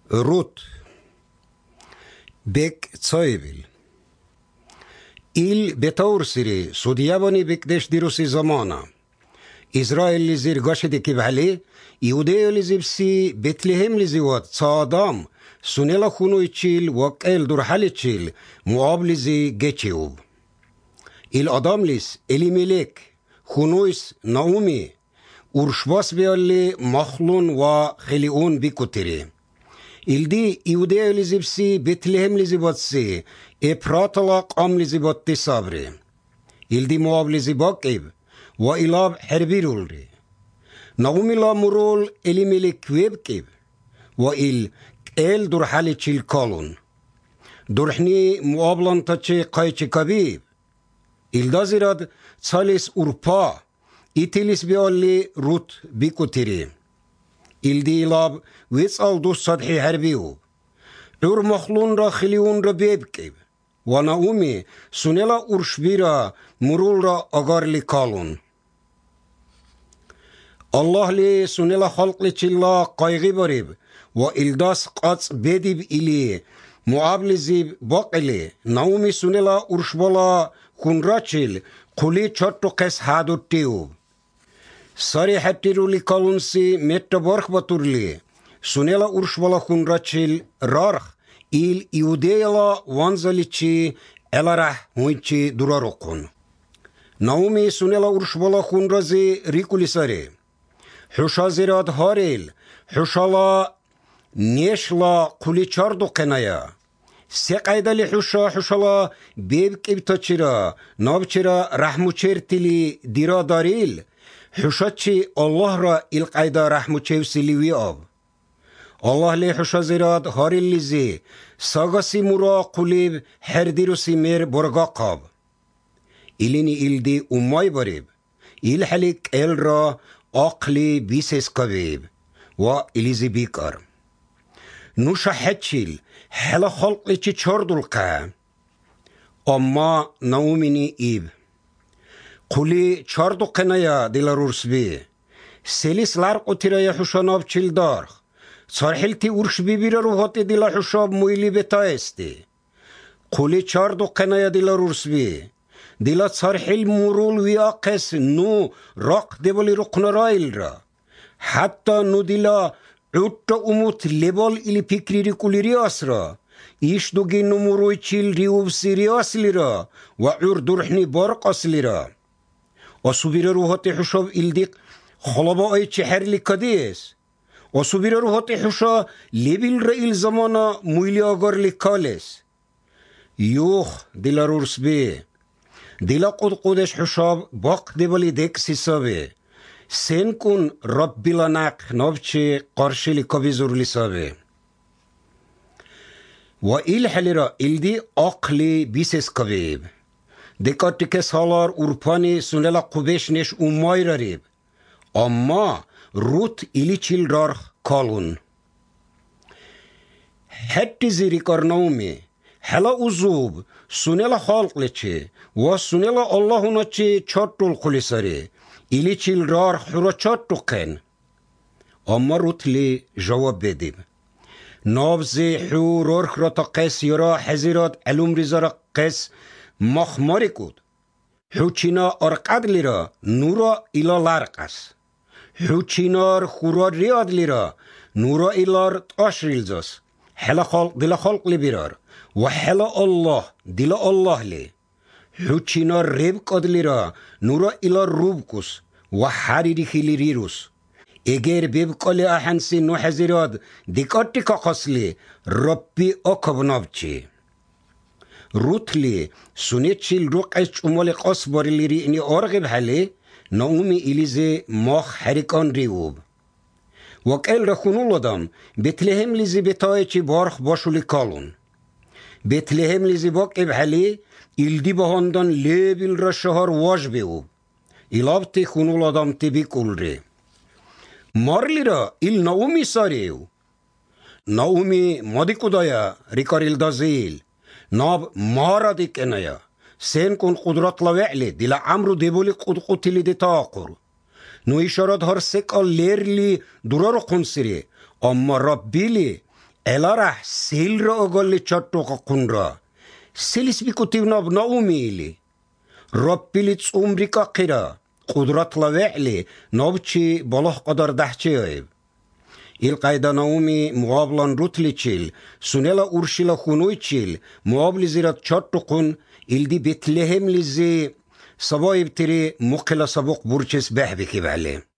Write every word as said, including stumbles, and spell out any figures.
Rut Bek Tsoyvil Il بطور سري سودياباني بكدش ديروسي زمانا إسرائيل لزير غاشدي كبهالي يوديو لزيبسي بتلهم لزيوات صادام سونيلا خونو يتشيل وكيل درحالي تشيل مواب لزي جيتشيوب الأدام لس إلي ملك خونويس ناومي ورشباس بيالي مخلون وخليون بيكوتيري إلدي يوديو لزيبسي بتلهم لزيباتسي إبراتلا قام لزيباتي صابري إلدي مواب لزيباكيب وإلاب حربيرولري ناومي لا مرول إلي ملك ويبكيب وإل كيل درحالي تشيل كالون درحني موابلان تاچي قايچي كبيب إلدا زيراد تساليس أوربا إتيليس بيالي روت بيكوتيري إلدي إلاب ويتسال دوس صدحي حربيو عور مخلون را خليون را بيبكيب وناومي سونيلا أورشبيرا مرول را أغار لي كالون الله لي سونيلا خلق لي چلا قايغي بريب وإلداس قاц بديب إلي معابل زيب باقلي ناومي سونيلا أورشبالا خونراچيل قولي چاتو قس هادو تيوب ساري حتيرو لي كالونسي ميتا بارخ بطورلي سونيلا أورشبالا خونراچيل رارخ إل إيوديلا وانزاليچي إلارح هونچي دراروقون ناومي سونيلا أورشبالا خونرازي ريكولي ساري حوشا زيراد هاريل حوشالا نيشلا قولي چاردو قنايا سيقايدا لي حوشا حوشالا بيبك ابتاچرا نابچرا رحمو چرتلي ديرا داريل حوشاچي الله را القايدا رحمو چوسلي وي آب الله لي حوشا زيراد هاريل لزي ساغاسي مورا قوليب حرديرو سيمير برغا قاب إليني إلدي أماي بريب إلحليك إل را أقلي بيسيس كبيب وإليزي بيكار نوشا حتشيل حلا خلق لچي چاردو القا أما ناوميني إيب قولي چاردو قنايا ديلا رورسبي سيليس لارقو تيرايا حوشاناب چيل دارخ صارحلتي ورشبي بيرا روحاتي ديلا حوشاب مويلي بتايستي قولي چاردو قنايا ديلا رورسبي ديلا صارحل مورول وياقس نو راق ديبالي رقنا رايل را حتى نو ديلا عدت أموت لبال إلي فكري ريكولي رياس را إيش دوغي نموروي چيل ريوب سيرياس لرا وعور درحني بارق أسلي را أصوبير روحاتي حشاب إلديق خلابا أي چحر لكاديس أصوبير روحاتي حشا لبيل رئيل زمانا مويلي آغار لكاليس يوخ ديلا رورس بي ديلا قد قدش حشاب باق ديبالي ديك سيسابي سين كون ربي لناق نوبچي قرشي لكابيزور لسابي وإل حليرا إلدي أقلي بيسيس كبيب ديكاتك سالار أورباني سنلا قبش نش أماي راريب أما روت إلي چيل رارخ كالون حتى زيري كارناومي حلا أزوب سنلا خالق لچي وسنلا الله نچي چاتول قلساري إلي چيل رار حرا چاتو قن أما روت لي جواب بديب نابزي حو رارخ را تا قس يرا حزيرات علوم رزا قس مخماري كود حو چينا أرقاد لرا نورا إلا لارقس حو چينار خورا رياد لرا نورا إلا تاش ريلزاس حلا خلق دل خلق لبرار وحلا الله دل الله لي حو چينار ريب قد لرا نورا إلا روبكوس وحاري خيلي ريروس اگر بيبقالي أحنسي نو حزيراد ديكاتي كاقصلي ربي أكبنابچي روتلي سونيتشيل روقش أمالي قصبار اللي ريئني أرغب حالي ناومي إليزي ماخ حريكان ريوب وكال رخونو لدام بتلهم لزي بتايچي بارخ باشو لكالون بتلهم لزي باك إبحالي إلدي بهاندان ليبل رشهار واج بيوب إلابتي خونو لدام تبي كل ري مارلي را إل ناومي ساريو ناومي مادي كدايا ريكار إلدازيل ناب مارا دي كنايا سين كون قدرات لوعلي دي لعمرو ديبولي قد قتلي دي تاقر نو إشارات هر سيكال ليرلي درارو قنصري أما ربيلي Elarah silra ogolli chotto qunra. Silis bikutivna bnaumili. Roppilits umrika qira. قدرات لوعلي نوبتشي بلوح قدر دحچيب القايدة نومي مقابلان روتليتشيل سنلا أرشيلا خونويتشيل مقابل زيرات چاتقون الدي بتلهم لزي صبايب تري مقلا سبق برچس بحبكي بعلي